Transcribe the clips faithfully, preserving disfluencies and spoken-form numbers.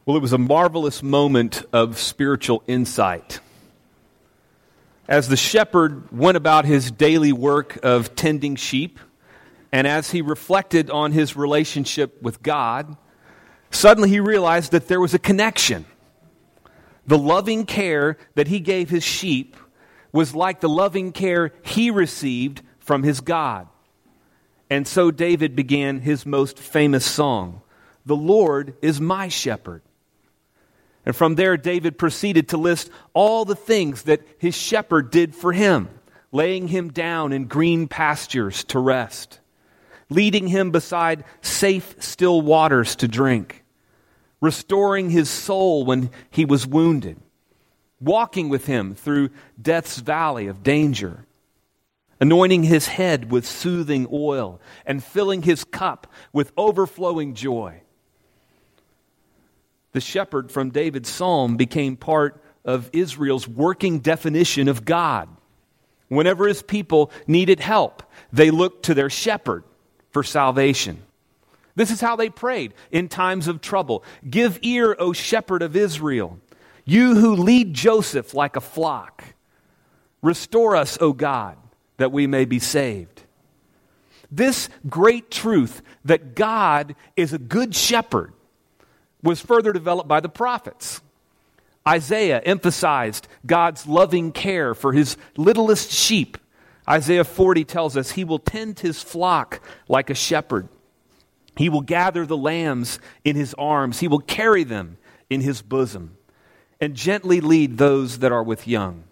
Well, it was a marvelous moment of spiritual insight. As the shepherd went about his daily work of tending sheep, and as he reflected on his relationship with God, suddenly he realized that there was a connection. The loving care that he gave his sheep was like the loving care he received from his God. And so David began his most famous song, "The Lord is my shepherd." And from there, David proceeded to list all the things that his shepherd did for him, laying him down in green pastures to rest, leading him beside safe, still waters to drink, restoring his soul when he was wounded, walking with him through death's valley of danger, anointing his head with soothing oil, and filling his cup with overflowing joy. The shepherd from David's psalm became part of Israel's working definition of God. Whenever his people needed help, they looked to their shepherd for salvation. This is how they prayed in times of trouble. "Give ear, O shepherd of Israel, you who lead Joseph like a flock. Restore us, O God, that we may be saved." This great truth that God is a good shepherd was further developed by the prophets. Isaiah emphasized God's loving care for his littlest sheep. Isaiah forty tells us he will tend his flock like a shepherd. He will gather the lambs in his arms. He will carry them in his bosom and gently lead those that are with young.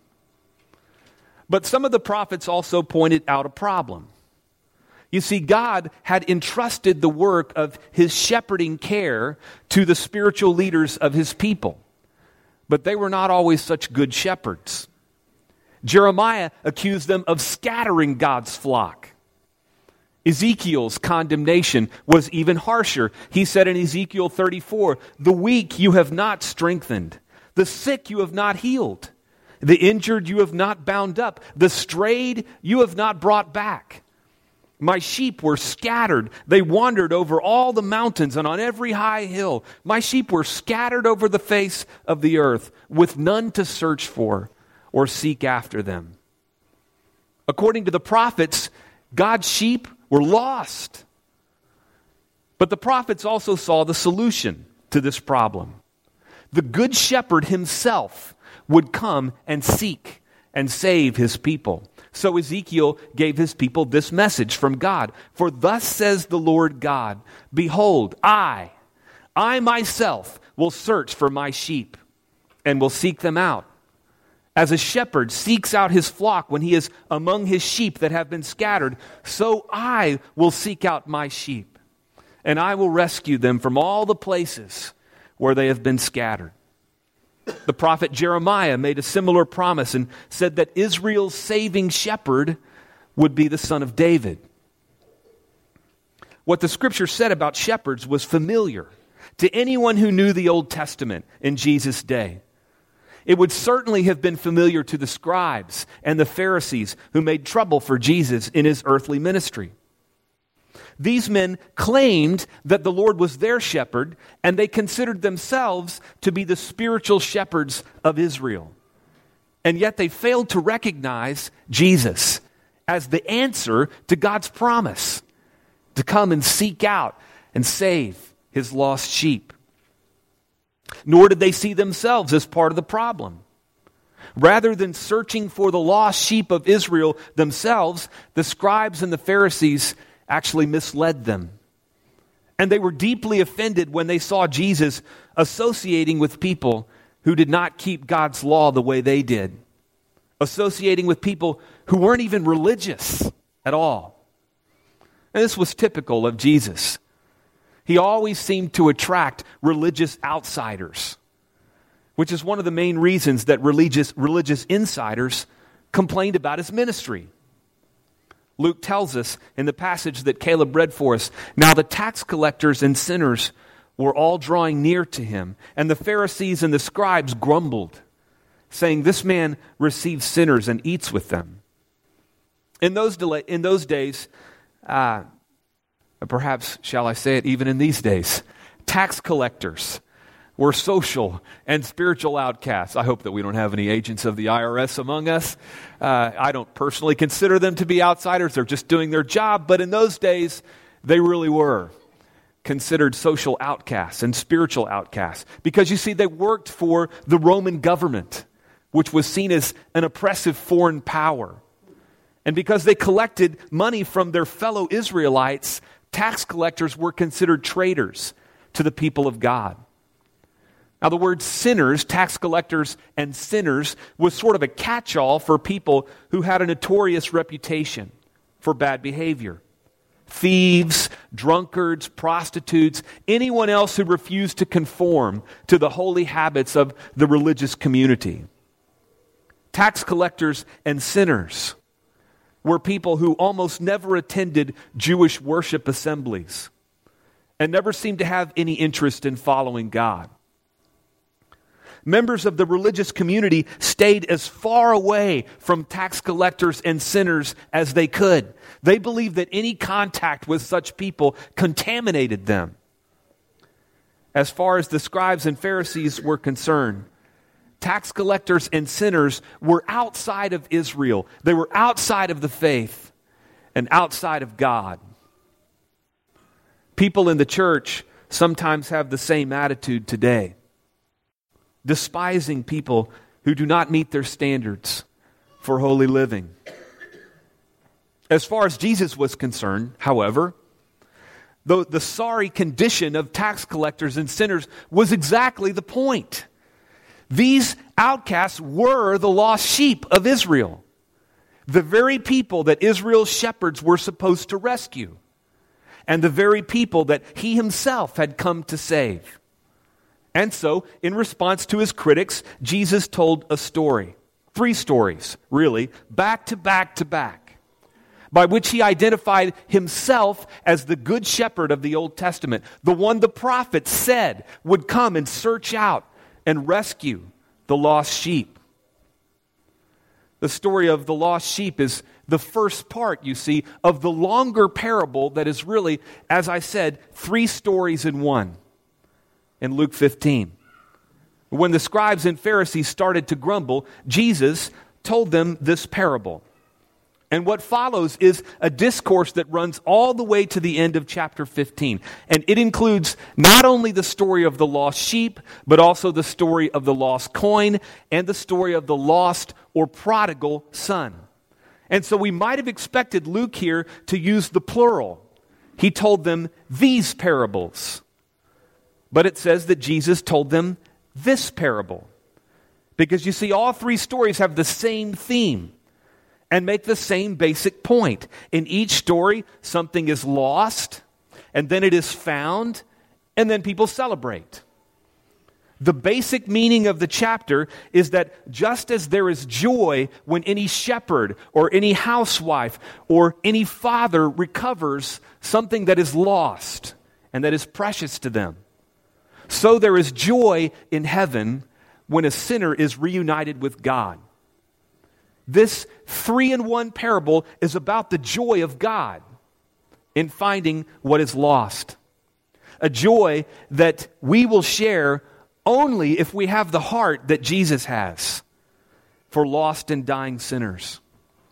But some of the prophets also pointed out a problem. You see, God had entrusted the work of his shepherding care to the spiritual leaders of his people, but they were not always such good shepherds. Jeremiah accused them of scattering God's flock. Ezekiel's condemnation was even harsher. He said in Ezekiel thirty-four, "The weak you have not strengthened, the sick you have not healed, the injured you have not bound up, the strayed you have not brought back. My sheep were scattered. They wandered over all the mountains and on every high hill. My sheep were scattered over the face of the earth, with none to search for or seek after them." According to the prophets, God's sheep were lost. But the prophets also saw the solution to this problem. The good shepherd himself would come and seek and save his people. So Ezekiel gave his people this message from God. "For thus says the Lord God, behold, I, I myself will search for my sheep and will seek them out. As a shepherd seeks out his flock when he is among his sheep that have been scattered, so I will seek out my sheep, and I will rescue them from all the places where they have been scattered." The prophet Jeremiah made a similar promise and said that Israel's saving shepherd would be the son of David. What the scripture said about shepherds was familiar to anyone who knew the Old Testament in Jesus' day. It would certainly have been familiar to the scribes and the Pharisees who made trouble for Jesus in his earthly ministry. These men claimed that the Lord was their shepherd, and they considered themselves to be the spiritual shepherds of Israel. And yet they failed to recognize Jesus as the answer to God's promise to come and seek out and save his lost sheep. Nor did they see themselves as part of the problem. Rather than searching for the lost sheep of Israel themselves, the scribes and the Pharisees actually misled them. And they were deeply offended when they saw Jesus associating with people who did not keep God's law the way they did, associating with people who weren't even religious at all. And this was typical of Jesus. He always seemed to attract religious outsiders, which is one of the main reasons that religious, religious insiders complained about his ministry. Luke tells us in the passage that Caleb read for us, "Now the tax collectors and sinners were all drawing near to him, and the Pharisees and the scribes grumbled, saying, 'This man receives sinners and eats with them.'" In those, delay, in those days, uh, perhaps, shall I say it, even in these days, tax collectors were social and spiritual outcasts. I hope that we don't have any agents of the I R S among us. Uh, I don't personally consider them to be outsiders. They're just doing their job. But in those days, they really were considered social outcasts and spiritual outcasts. Because you see, they worked for the Roman government, which was seen as an oppressive foreign power. And because they collected money from their fellow Israelites, tax collectors were considered traitors to the people of God. Now, the word sinners, tax collectors and sinners, was sort of a catch-all for people who had a notorious reputation for bad behavior. Thieves, drunkards, prostitutes, anyone else who refused to conform to the holy habits of the religious community. Tax collectors and sinners were people who almost never attended Jewish worship assemblies and never seemed to have any interest in following God. Members of the religious community stayed as far away from tax collectors and sinners as they could. They believed that any contact with such people contaminated them. As far as the scribes and Pharisees were concerned, tax collectors and sinners were outside of Israel. They were outside of the faith and outside of God. People in the church sometimes have the same attitude today, despising people who do not meet their standards for holy living. As far as Jesus was concerned, however, the, the sorry condition of tax collectors and sinners was exactly the point. These outcasts were the lost sheep of Israel, the very people that Israel's shepherds were supposed to rescue, and the very people that he himself had come to save. And so, in response to his critics, Jesus told a story, three stories, really, back to back to back, by which he identified himself as the good shepherd of the Old Testament, the one the prophets said would come and search out and rescue the lost sheep. The story of the lost sheep is the first part, you see, of the longer parable that is really, as I said, three stories in one in Luke fifteen. When the scribes and Pharisees started to grumble, Jesus told them this parable. And what follows is a discourse that runs all the way to the end of chapter fifteen. And it includes not only the story of the lost sheep, but also the story of the lost coin and the story of the lost or prodigal son. And so we might have expected Luke here to use the plural. He told them these parables. But it says that Jesus told them this parable. Because you see, all three stories have the same theme and make the same basic point. In each story, something is lost, and then it is found, and then people celebrate. The basic meaning of the chapter is that just as there is joy when any shepherd or any housewife or any father recovers something that is lost and that is precious to them, so there is joy in heaven when a sinner is reunited with God. This three-in-one parable is about the joy of God in finding what is lost. A joy that we will share only if we have the heart that Jesus has for lost and dying sinners.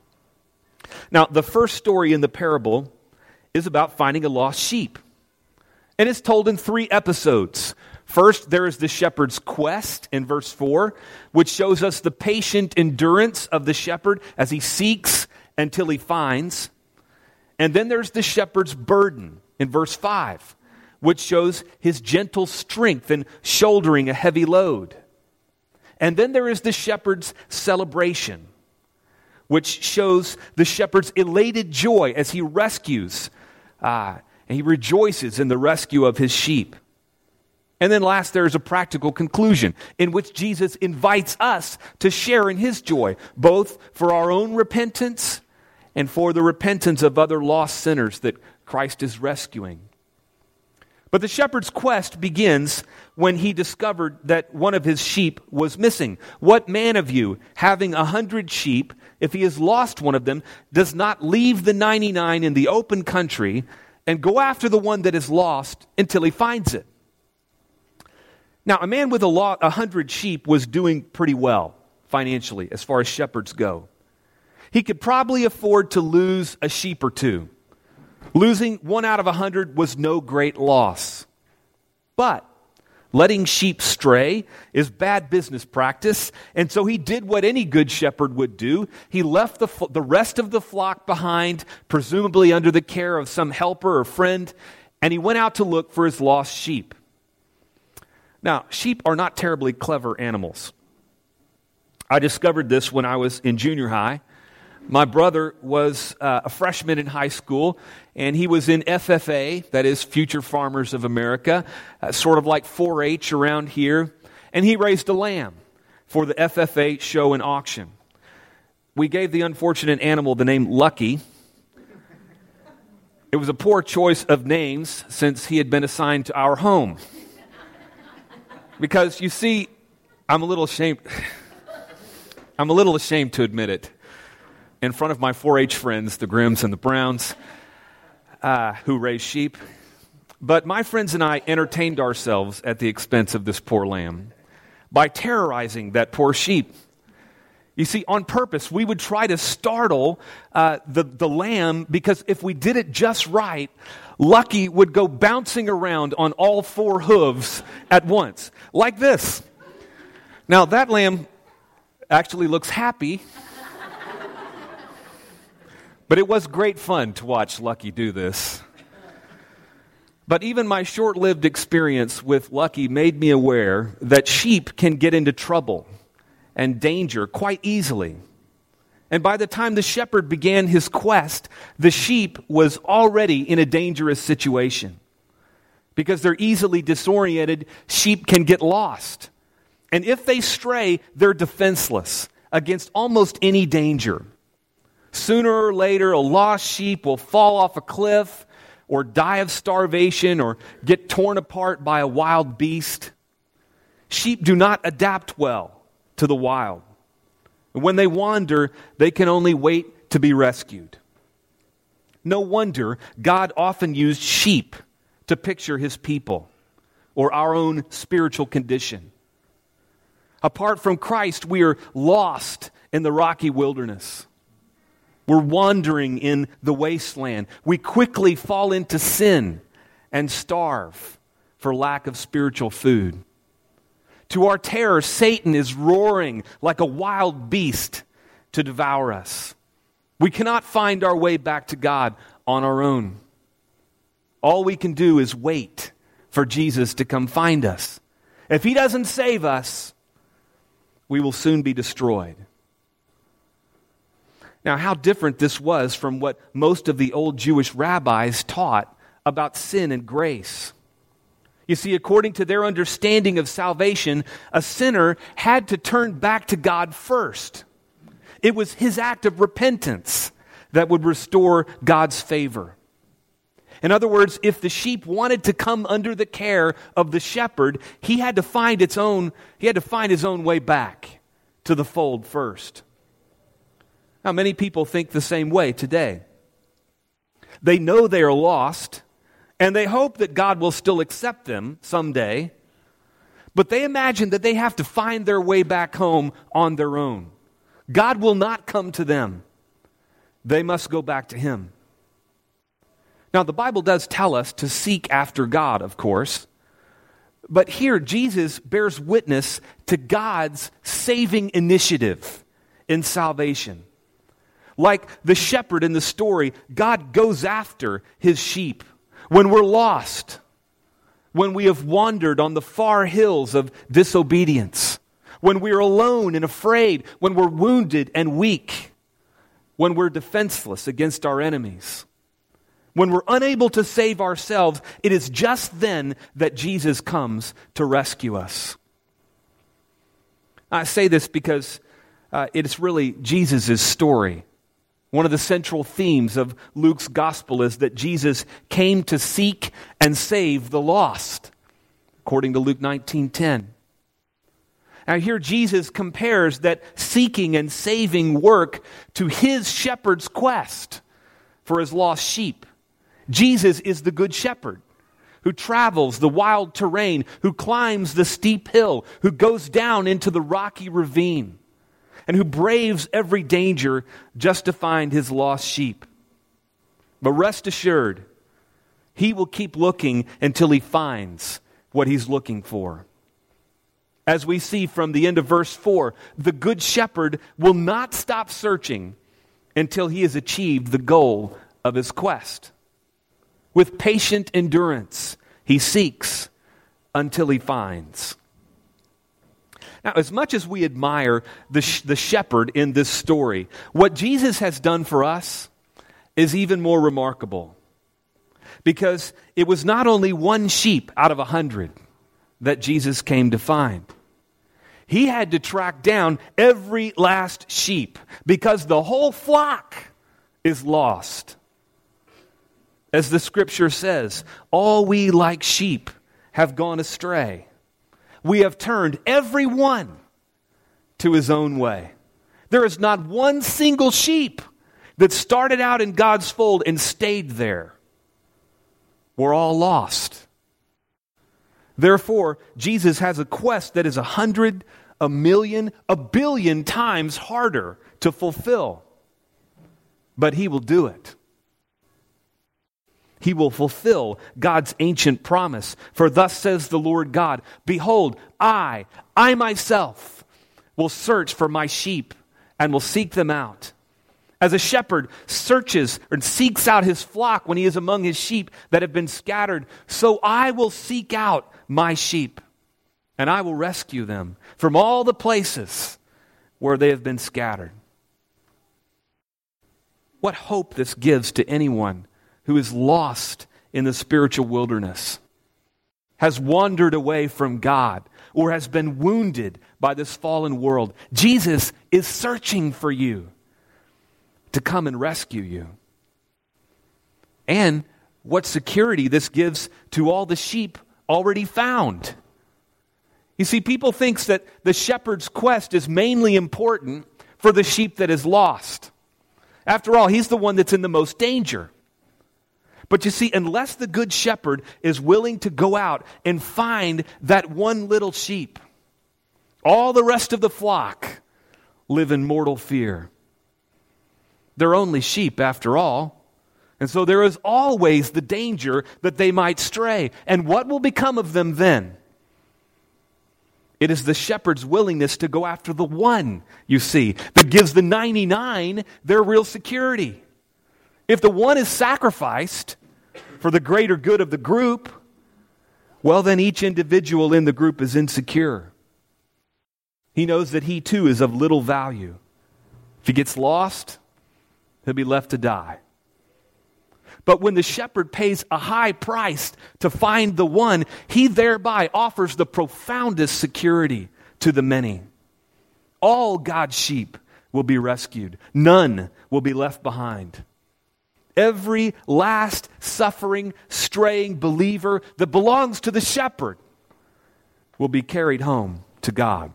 Now, the first story in the parable is about finding a lost sheep. And it's told in three episodes. First, there is the shepherd's quest in verse four, which shows us the patient endurance of the shepherd as he seeks until he finds. And then there's the shepherd's burden in verse five, which shows his gentle strength in shouldering a heavy load. And then there is the shepherd's celebration, which shows the shepherd's elated joy as he rescues uh, and he rejoices in the rescue of his sheep. And then last, there is a practical conclusion in which Jesus invites us to share in his joy, both for our own repentance and for the repentance of other lost sinners that Christ is rescuing. But the shepherd's quest begins when he discovered that one of his sheep was missing. What man of you, having a hundred sheep, if he has lost one of them, does not leave the ninety-nine in the open country and go after the one that is lost until he finds it? Now, a man with a lot, a hundred sheep was doing pretty well financially as far as shepherds go. He could probably afford to lose a sheep or two. Losing one out of a hundred was no great loss. But letting sheep stray is bad business practice, and so he did what any good shepherd would do. He left the, the rest of the flock behind, presumably under the care of some helper or friend, and he went out to look for his lost sheep. Now, sheep are not terribly clever animals. I discovered this when I was in junior high. My brother was uh, a freshman in high school, and he was in F F A, that is Future Farmers of America, uh, sort of like four H around here, and he raised a lamb for the F F A show and auction. We gave the unfortunate animal the name Lucky. It was a poor choice of names since he had been assigned to our home. Because, you see, I'm a little ashamed, I'm a little ashamed to admit it. In front of my four H friends, the Grimms and the Browns, uh, who raise sheep. But my friends and I entertained ourselves at the expense of this poor lamb by terrorizing that poor sheep. You see, on purpose, we would try to startle uh, the, the lamb, because if we did it just right, Lucky would go bouncing around on all four hooves at once, like this. Now, that lamb actually looks happy. But it was great fun to watch Lucky do this. But even my short-lived experience with Lucky made me aware that sheep can get into trouble and danger quite easily. And by the time the shepherd began his quest, the sheep was already in a dangerous situation. Because they're easily disoriented, sheep can get lost. And if they stray, they're defenseless against almost any danger. Sooner or later, a lost sheep will fall off a cliff or die of starvation or get torn apart by a wild beast. Sheep do not adapt well to the wild. When they wander, they can only wait to be rescued. No wonder God often used sheep to picture his people or our own spiritual condition. Apart from Christ, we are lost in the rocky wilderness. We're wandering in the wasteland. We quickly fall into sin and starve for lack of spiritual food. To our terror, Satan is roaring like a wild beast to devour us. We cannot find our way back to God on our own. All we can do is wait for Jesus to come find us. If he doesn't save us, we will soon be destroyed. Now, how different this was from what most of the old Jewish rabbis taught about sin and grace. You see, according to their understanding of salvation, a sinner had to turn back to God first. It was his act of repentance that would restore God's favor. In other words, if the sheep wanted to come under the care of the shepherd, he had to find its own, he had to find his own way back to the fold first. Now, many people think the same way today. They know they are lost, and they hope that God will still accept them someday, but they imagine that they have to find their way back home on their own. God will not come to them. They must go back to him. Now, the Bible does tell us to seek after God, of course, but here Jesus bears witness to God's saving initiative in salvation. Like the shepherd in the story, God goes after his sheep when we're lost, when we have wandered on the far hills of disobedience, when we're alone and afraid, when we're wounded and weak, when we're defenseless against our enemies. When we're unable to save ourselves, it is just then that Jesus comes to rescue us. I say this because uh, it's really Jesus' story. One of the central themes of Luke's gospel is that Jesus came to seek and save the lost, according to Luke nineteen ten. Now here Jesus compares that seeking and saving work to his shepherd's quest for his lost sheep. Jesus is the good shepherd who travels the wild terrain, who climbs the steep hill, who goes down into the rocky ravine, and who braves every danger just to find his lost sheep. But rest assured, he will keep looking until he finds what he's looking for. As we see from the end of verse four, the good shepherd will not stop searching until he has achieved the goal of his quest. With patient endurance, he seeks until he finds. Now, as much as we admire the, sh- the shepherd in this story, what Jesus has done for us is even more remarkable. Because it was not only one sheep out of a hundred that Jesus came to find. He had to track down every last sheep because the whole flock is lost. As the scripture says, all we like sheep have gone astray. We have turned every one to his own way. There is not one single sheep that started out in God's fold and stayed there. We're all lost. Therefore, Jesus has a quest that is a hundred, a million, a billion times harder to fulfill. But he will do it. He will fulfill God's ancient promise. For thus says the Lord God, behold, I, I myself, will search for my sheep and will seek them out. As a shepherd searches and seeks out his flock when he is among his sheep that have been scattered, so I will seek out my sheep, and I will rescue them from all the places where they have been scattered. What hope this gives to anyone who is lost in the spiritual wilderness, has wandered away from God, or has been wounded by this fallen world. Jesus is searching for you to come and rescue you. And what security this gives to all the sheep already found. You see, people think that the shepherd's quest is mainly important for the sheep that is lost. After all, he's the one that's in the most danger. But you see, unless the good shepherd is willing to go out and find that one little sheep, all the rest of the flock live in mortal fear. They're only sheep after all. And so there is always the danger that they might stray. And what will become of them then? It is the shepherd's willingness to go after the one, you see, that gives the ninety-nine their real security. If the one is sacrificed for the greater good of the group, well, then each individual in the group is insecure. He knows that he too is of little value. If he gets lost, he'll be left to die. But when the shepherd pays a high price to find the one, he thereby offers the profoundest security to the many. All God's sheep will be rescued. None will be left behind. Every last suffering, straying believer that belongs to the shepherd will be carried home to God.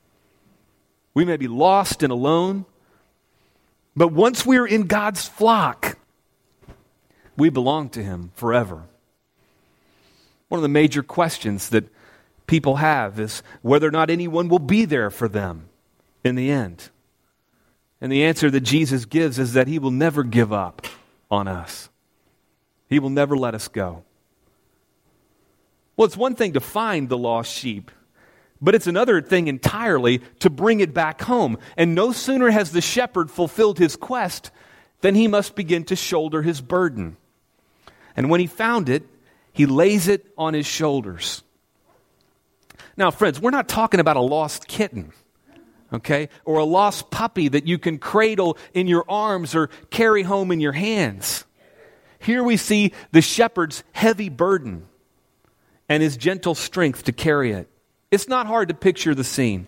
We may be lost and alone, but once we're in God's flock, we belong to him forever. One of the major questions that people have is whether or not anyone will be there for them in the end. And the answer that Jesus gives is that he will never give up on us. He will never let us go. Well, it's one thing to find the lost sheep, but it's another thing entirely to bring it back home. And no sooner has the shepherd fulfilled his quest than he must begin to shoulder his burden. And when he found it, he lays it on his shoulders. Now, friends, we're not talking about a lost kitten, okay, or a lost puppy that you can cradle in your arms or carry home in your hands. Here we see the shepherd's heavy burden and his gentle strength to carry it. It's not hard to picture the scene.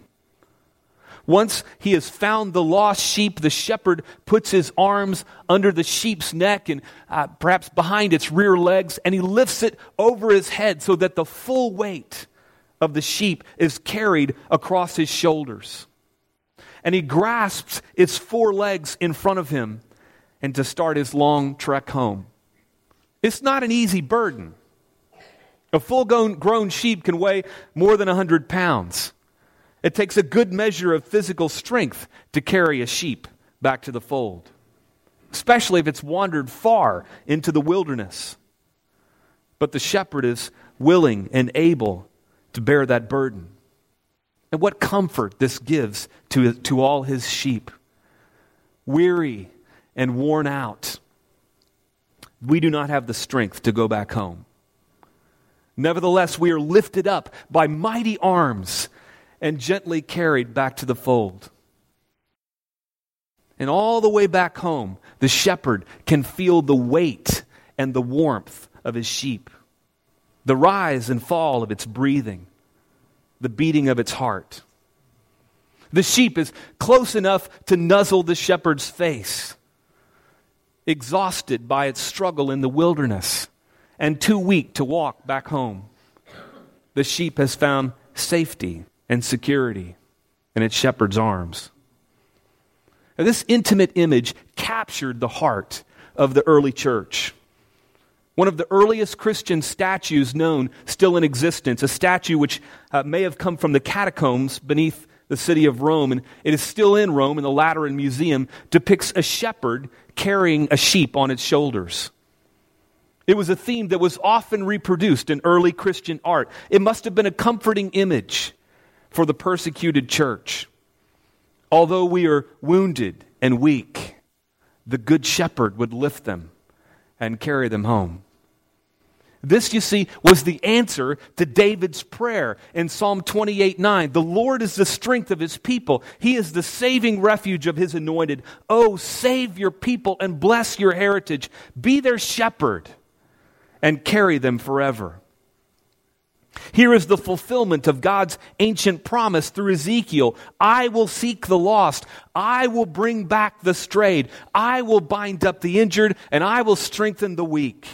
Once he has found the lost sheep, the shepherd puts his arms under the sheep's neck and uh, perhaps behind its rear legs, and he lifts it over his head so that the full weight of the sheep is carried across his shoulders. And he grasps its four legs in front of him and to start his long trek home. It's not an easy burden. A full-grown grown sheep can weigh more than one hundred pounds. It takes a good measure of physical strength to carry a sheep back to the fold, especially if it's wandered far into the wilderness. But the shepherd is willing and able to bear that burden. And what comfort this gives to, to all his sheep. Weary and worn out, we do not have the strength to go back home. Nevertheless, we are lifted up by mighty arms and gently carried back to the fold. And all the way back home, the shepherd can feel the weight and the warmth of his sheep, the rise and fall of its breathing, the beating of its heart. The sheep is close enough to nuzzle the shepherd's face, exhausted by its struggle in the wilderness and too weak to walk back home. The sheep has found safety and security in its shepherd's arms. Now, this intimate image captured the heart of the early church. One of the earliest Christian statues known still in existence, a statue which uh, may have come from the catacombs beneath the city of Rome, and it is still in Rome in the Lateran Museum, depicts a shepherd carrying a sheep on its shoulders. It was a theme that was often reproduced in early Christian art. It must have been a comforting image for the persecuted church. Although we are wounded and weak, the good shepherd would lift them and carry them home. This, you see, was the answer to David's prayer in Psalm twenty-eight nine. The Lord is the strength of his people. He is the saving refuge of his anointed. Oh, save your people and bless your heritage. Be their shepherd and carry them forever. Here is the fulfillment of God's ancient promise through Ezekiel. I will seek the lost. I will bring back the strayed. I will bind up the injured, and I will strengthen the weak.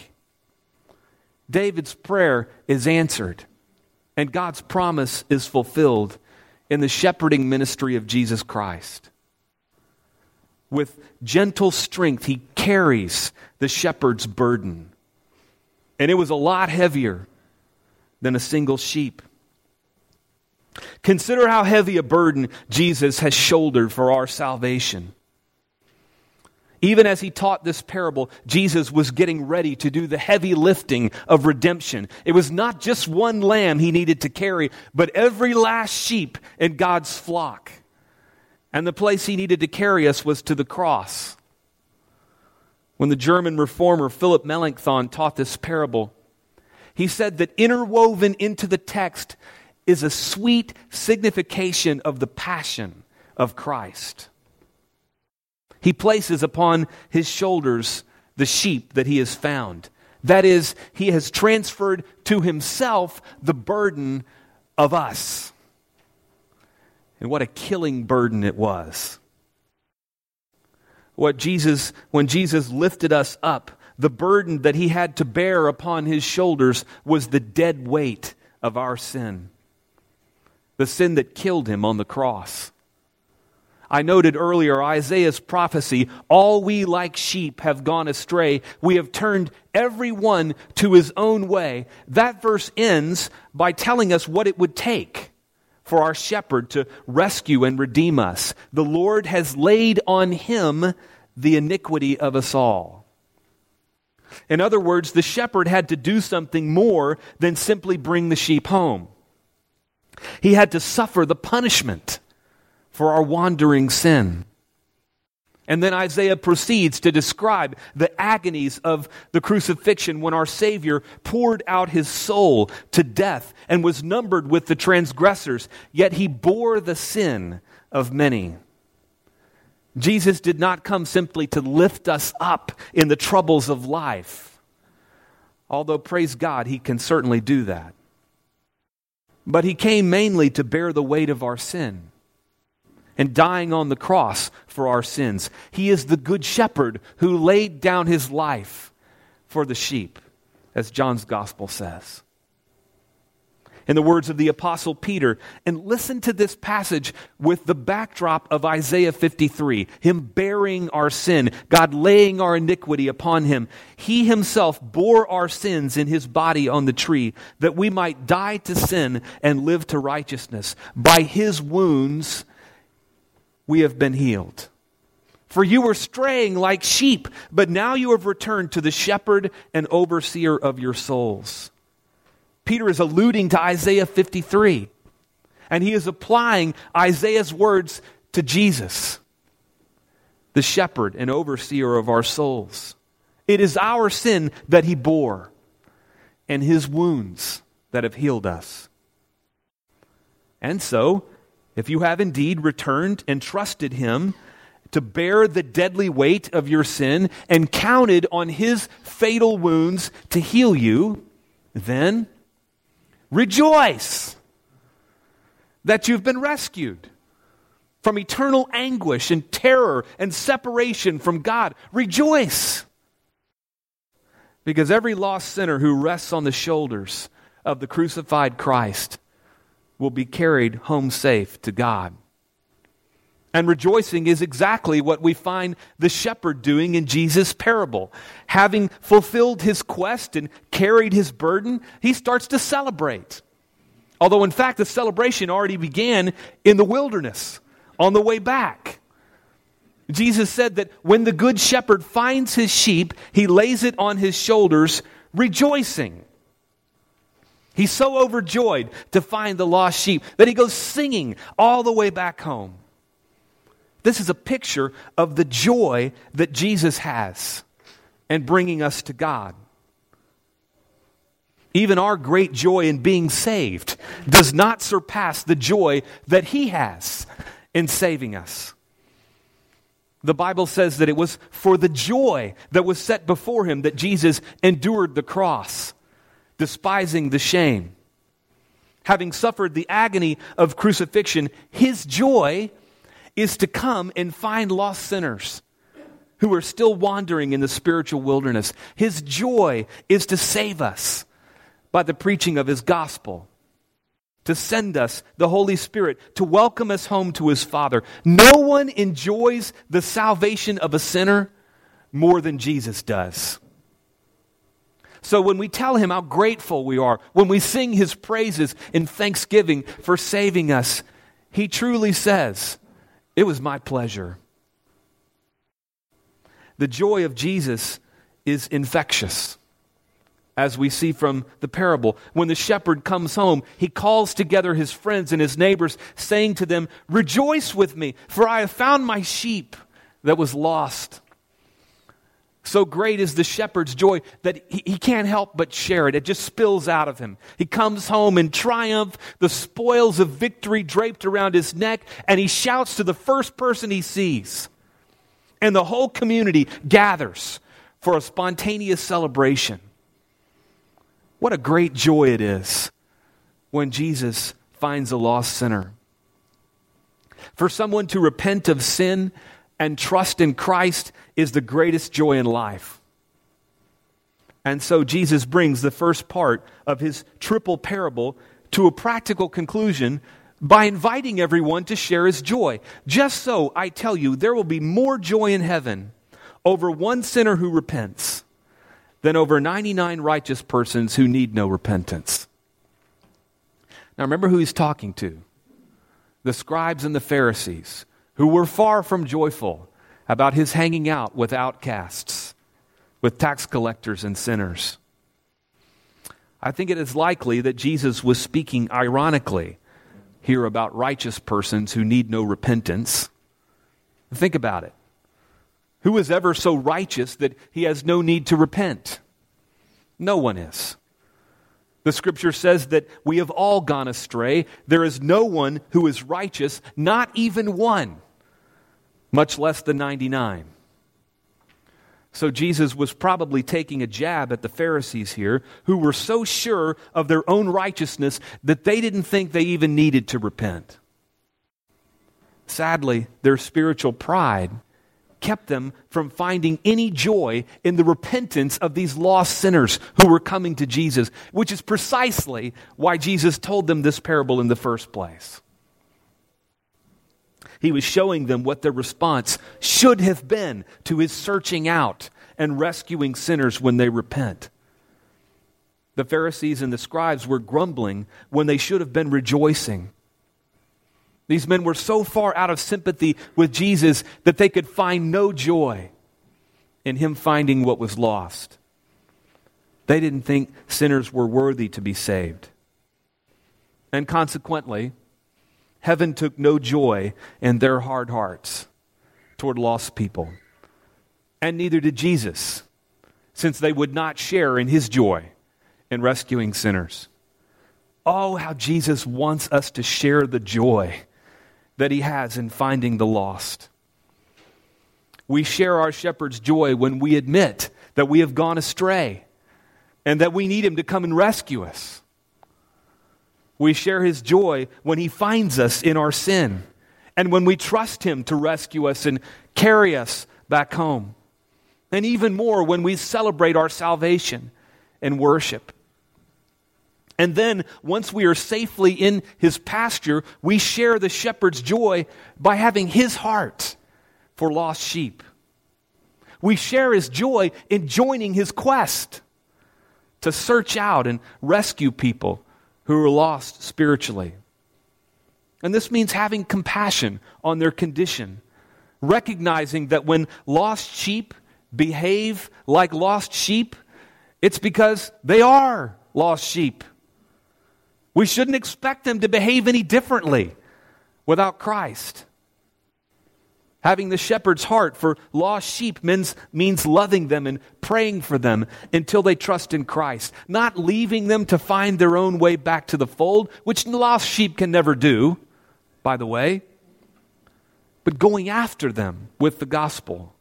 David's prayer is answered, and God's promise is fulfilled in the shepherding ministry of Jesus Christ. With gentle strength, he carries the shepherd's burden. And it was a lot heavier than a single sheep. Consider how heavy a burden Jesus has shouldered for our salvation. Even as he taught this parable, Jesus was getting ready to do the heavy lifting of redemption. It was not just one lamb he needed to carry, but every last sheep in God's flock. And the place he needed to carry us was to the cross. When the German reformer Philip Melanchthon taught this parable, he said that interwoven into the text is a sweet signification of the passion of Christ. He places upon his shoulders the sheep that he has found. That is, he has transferred to himself the burden of us. And what a killing burden it was. What Jesus, when Jesus lifted us up, the burden that he had to bear upon his shoulders was the dead weight of our sin. The sin that killed him on the cross. I noted earlier Isaiah's prophecy, all we like sheep have gone astray. We have turned every one to his own way. That verse ends by telling us what it would take for our shepherd to rescue and redeem us. The Lord has laid on him the iniquity of us all. In other words, the shepherd had to do something more than simply bring the sheep home. He had to suffer the punishment for our wandering sin. And then Isaiah proceeds to describe the agonies of the crucifixion when our Savior poured out his soul to death and was numbered with the transgressors, yet he bore the sin of many. Jesus did not come simply to lift us up in the troubles of life, although, praise God, he can certainly do that. But he came mainly to bear the weight of our sin. And dying on the cross for our sins. He is the good shepherd who laid down his life for the sheep, as John's gospel says. in the words of the Apostle Peter. And listen to this passage with the backdrop of Isaiah fifty-three, him bearing our sin, God laying our iniquity upon him. He himself bore our sins in his body on the tree, that we might die to sin and live to righteousness. By his wounds we have been healed. For you were straying like sheep, but now you have returned to the shepherd and overseer of your souls. Peter is alluding to Isaiah fifty-three, and he is applying Isaiah's words to Jesus, the shepherd and overseer of our souls. It is our sin that he bore, and his wounds that have healed us. And so, if you have indeed returned and trusted him to bear the deadly weight of your sin and counted on his fatal wounds to heal you, then rejoice that you've been rescued from eternal anguish and terror and separation from God. Rejoice, because every lost sinner who rests on the shoulders of the crucified Christ will be carried home safe to God. And rejoicing is exactly what we find the shepherd doing in Jesus' parable. Having fulfilled his quest and carried his burden, he starts to celebrate. Although in fact the celebration already began in the wilderness on the way back. Jesus said that when the good shepherd finds his sheep, he lays it on his shoulders, rejoicing. He's so overjoyed to find the lost sheep that he goes singing all the way back home. This is a picture of the joy that Jesus has in bringing us to God. Even our great joy in being saved does not surpass the joy that he has in saving us. The Bible says that it was for the joy that was set before him that Jesus endured the cross, despising the shame. Having suffered the agony of crucifixion, his joy is to come and find lost sinners who are still wandering in the spiritual wilderness. His joy is to save us by the preaching of his gospel, to send us the Holy Spirit, to welcome us home to his Father. No one enjoys the salvation of a sinner more than Jesus does. So when we tell him how grateful we are, when we sing his praises in thanksgiving for saving us, he truly says, "It was my pleasure." The joy of Jesus is infectious, as we see from the parable. When the shepherd comes home, he calls together his friends and his neighbors, saying to them, "Rejoice with me, for I have found my sheep that was lost." So great is the shepherd's joy that he, he can't help but share it. It just spills out of him. He comes home in triumph, the spoils of victory draped around his neck, and he shouts to the first person he sees. And the whole community gathers for a spontaneous celebration. What a great joy it is when Jesus finds a lost sinner. For someone to repent of sin and trust in Christ is the greatest joy in life. And so Jesus brings the first part of his triple parable to a practical conclusion by inviting everyone to share his joy. Just so, I tell you, there will be more joy in heaven over one sinner who repents than over ninety-nine righteous persons who need no repentance. Now remember who he's talking to. The scribes and the Pharisees, who were far from joyful about his hanging out with outcasts, with tax collectors and sinners. I think it is likely that Jesus was speaking ironically here about righteous persons who need no repentance. Think about it. Who is ever so righteous that he has no need to repent? No one is. The scripture says that we have all gone astray. There is no one who is righteous, not even one, much less the ninety-nine. So Jesus was probably taking a jab at the Pharisees here, who were so sure of their own righteousness that they didn't think they even needed to repent. Sadly, their spiritual pride kept them from finding any joy in the repentance of these lost sinners who were coming to Jesus, which is precisely why Jesus told them this parable in the first place. He was showing them what their response should have been to his searching out and rescuing sinners when they repent. The Pharisees and the scribes were grumbling when they should have been rejoicing. These men were so far out of sympathy with Jesus that they could find no joy in him finding what was lost. They didn't think sinners were worthy to be saved. And consequently, heaven took no joy in their hard hearts toward lost people. And neither did Jesus, since they would not share in his joy in rescuing sinners. Oh, how Jesus wants us to share the joy that he has in finding the lost. We share our shepherd's joy when we admit that we have gone astray and that we need him to come and rescue us. We share his joy when he finds us in our sin and when we trust him to rescue us and carry us back home. And even more when we celebrate our salvation and worship. And then, once we are safely in his pasture, we share the shepherd's joy by having his heart for lost sheep. We share his joy in joining his quest to search out and rescue people who are lost spiritually. And this means having compassion on their condition, recognizing that when lost sheep behave like lost sheep, it's because they are lost sheep. We shouldn't expect them to behave any differently without Christ. Having the shepherd's heart for lost sheep means, means loving them and praying for them until they trust in Christ. Not leaving them to find their own way back to the fold, which lost sheep can never do, by the way, but going after them with the gospel.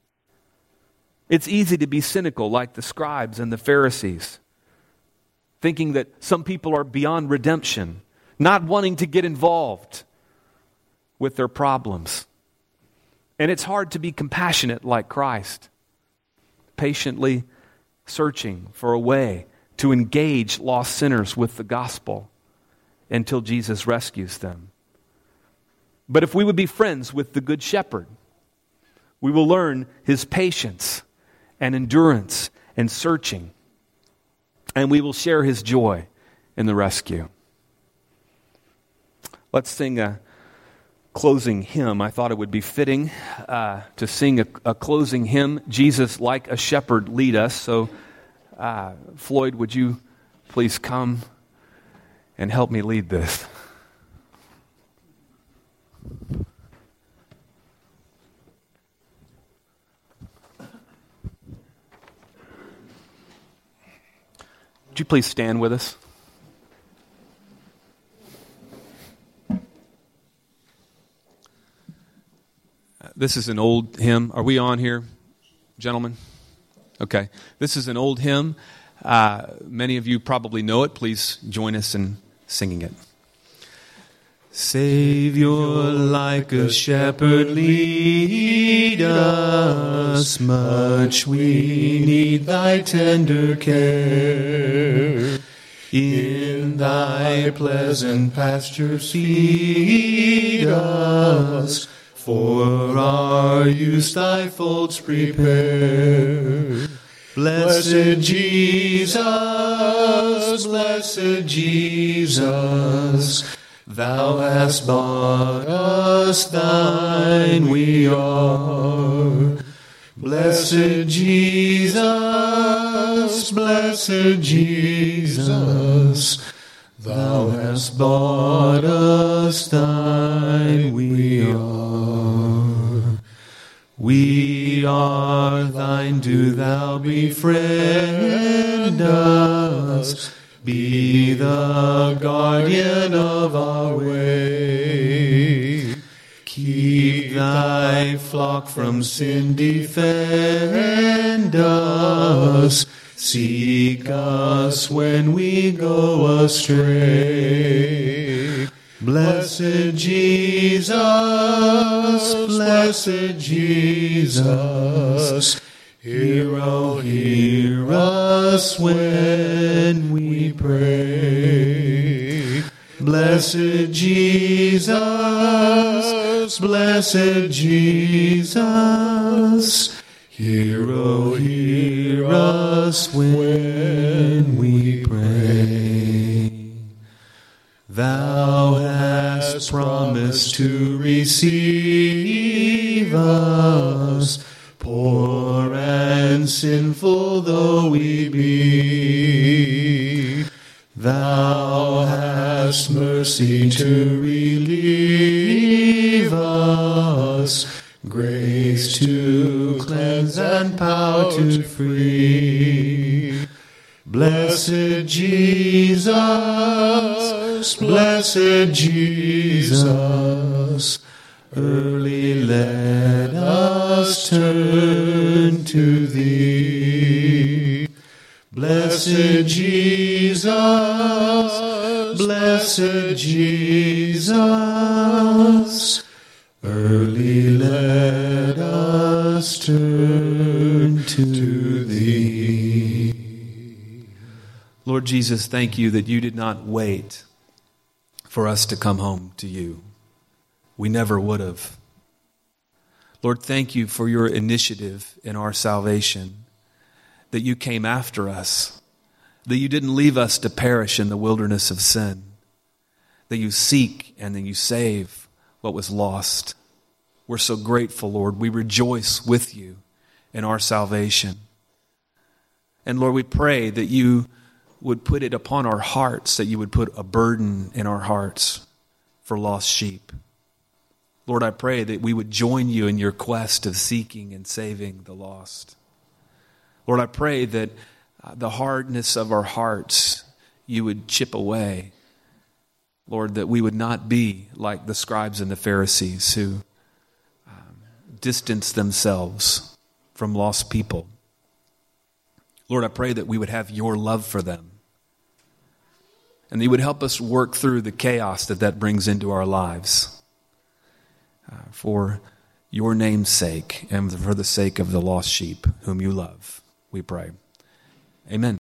It's easy to be cynical like the scribes and the Pharisees, thinking that some people are beyond redemption, not wanting to get involved with their problems. And it's hard to be compassionate like Christ, patiently searching for a way to engage lost sinners with the gospel until Jesus rescues them. But if we would be friends with the Good Shepherd, we will learn his patience and endurance and searching, and we will share his joy in the rescue. Let's sing a closing hymn. I thought it would be fitting uh, to sing a, a closing hymn, Jesus Like a Shepherd Lead Us. So, uh, Floyd, would you please come and help me lead this? Would you please stand with us? This is an old hymn. Are we on here, gentlemen? Okay. This is an old hymn. Uh, many of you probably know it. Please join us in singing it. Savior, like a shepherd, lead us. Much we need thy tender care. In thy pleasant pastures feed us. For our use thy folds prepare. Blessed Jesus, blessed Jesus, thou hast bought us, thine we are. Blessed Jesus, blessed Jesus, thou hast bought us, thine we are. We are thine, do thou befriend us. Be the guardian of our way. Keep thy flock from sin, defend us. Seek us when we go astray. Blessed Jesus, blessed Jesus, hear, oh, hear us when we pray. Blessed Jesus, blessed Jesus, hear, oh, hear us when we pray. Thou hast promised to receive us, poor and sinful though we be. Thou hast mercy to relieve us, grace to cleanse and power to free. Blessed Jesus, blessed Jesus, early let us turn to Thee. Blessed Jesus, blessed Jesus, early let us turn to Thee. Lord Jesus, thank you that you did not wait for us to come home to you. We never would have. Lord, thank you for your initiative in our salvation, that you came after us, that you didn't leave us to perish in the wilderness of sin, that you seek and then you save what was lost. We're so grateful, Lord. We rejoice with you in our salvation. And Lord, we pray that you would put it upon our hearts, that you would put a burden in our hearts for lost sheep. Lord, I pray that we would join you in your quest of seeking and saving the lost. Lord, I pray that uh, the hardness of our hearts you would chip away. Lord, that we would not be like the scribes and the Pharisees who um, distance themselves from lost people. Lord, I pray that we would have your love for them, and that you would help us work through the chaos that that brings into our lives uh, for your name's sake and for the sake of the lost sheep whom you love, we pray. Amen.